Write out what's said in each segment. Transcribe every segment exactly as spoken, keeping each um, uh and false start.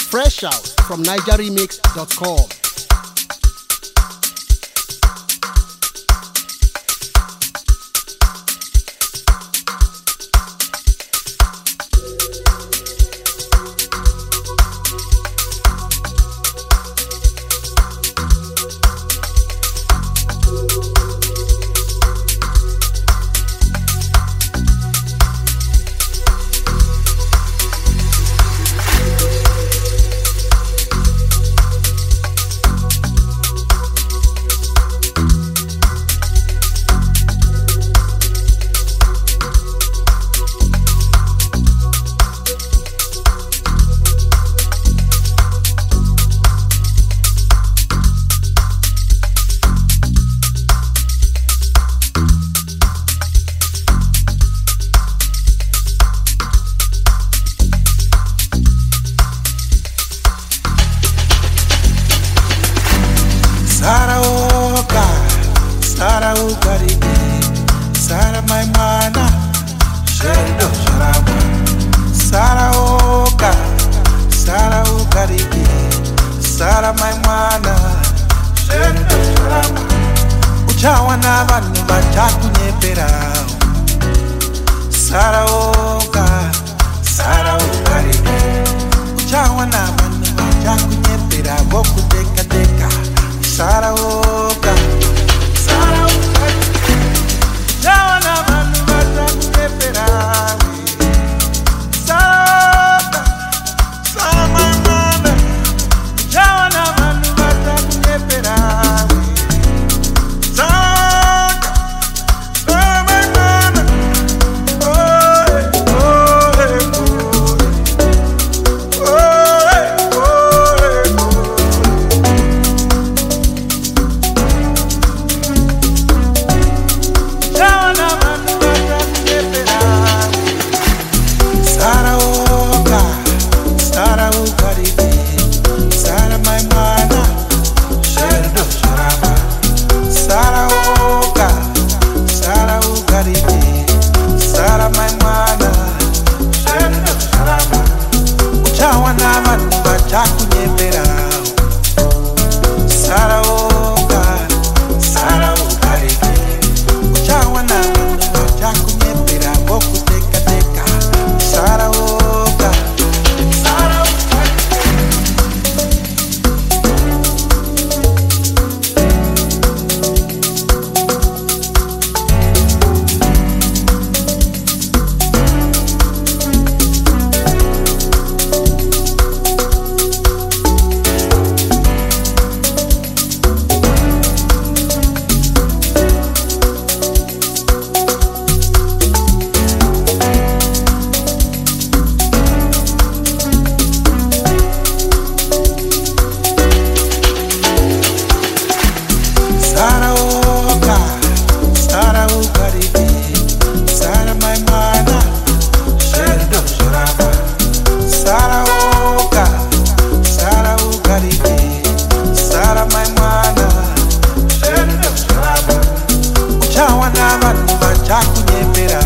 Fresh out from niger remix dot com. Sara oka, Sara ukarike, Sara my mana, shendo sharama. Sara oka, Sara ukarike, Sara my mana, shendo sharama. Uchawa na vanhu vachakunyepera. Sara oka, Sara ukarike, uchawa na vanhu vachakunyepera vokuteka teka. Sara oka, Sara oka, uchawa na vanhu vachakunyepera. Sara oka, Sara my mana, uchawa na vanhu vachakunyepera. Sara oka, Sara my mana, oh oh oh oh oh. Chakunyepera. Sara oka, Sara ukarike, uchawa na vanhu vachakunyepera vokuteka teka. Sara oka, Sara ukarike. Sara oka, Sara ukarike, Sara my mana, shendo sharama. Sara oka, Sara ukarike, Sara my mana, shendo sharama. Uchawa na vanhu vachakunyepera.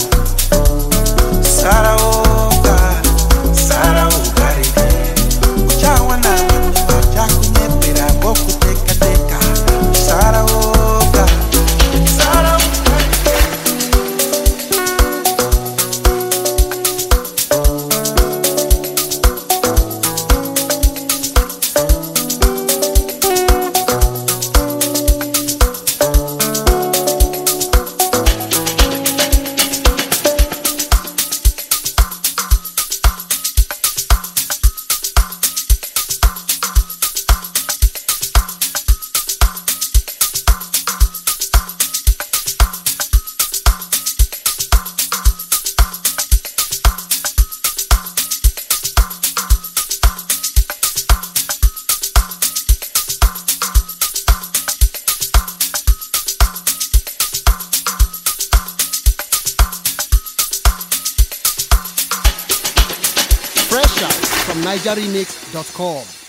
Sara oka, Sara ukarike, uchawa na vanhu vachakunyepera vokuteka teka. Sara oka, Sara ukarike. Fresh out from niger remix dot com.